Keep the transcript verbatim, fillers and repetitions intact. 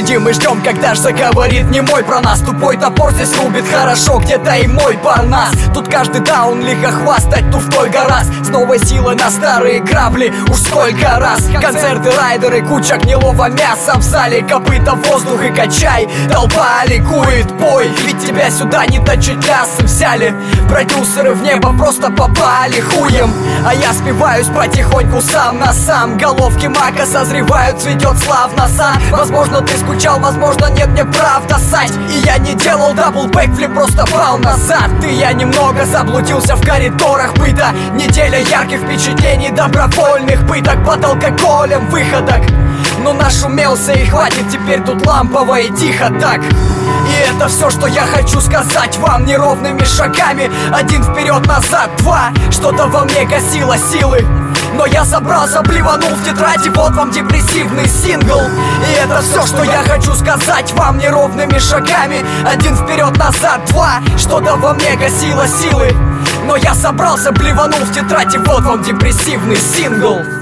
Сидим и ждем, когда ж заговорит немой про нас. Тупой топор здесь рубит хорошо, где-то и мой парнас. Тут каждый даун лихо хвастать туфтой гораст. С новой силой на старые грабли уж сколько раз. Концерты, райдеры, куча гнилого мяса в зале. Копыта в воздух и качай, толпа ликует, пой. Ведь тебя сюда не точить лясы взяли. Продюсеры в небо просто попали хуем. А я спиваюсь потихоньку сам на сам. Головки мака созревают, цветет славно сад. Возможно, ты скучал, возможно, нет, мне правда сать. И я не делал дабл бэкфлип, просто пал назад. И я немного заблудился в коридорах быта. Неделя ярких впечатлений, добровольных пыток. Под алкоголем выходок. Но нашумелся и хватит, теперь тут лампово и тихо так. И это все, что я хочу сказать вам неровными шагами. Один вперед, назад, два. Что-то во мне гасило силы. Но я собрался, блеванул в тетради, вот вам депрессивный сингл. И это все, что я хочу сказать вам неровными шагами. Один вперед, назад, два. Что-то во мне гасило силы. Но я собрался, блеванул в тетради, вот вам депрессивный сингл.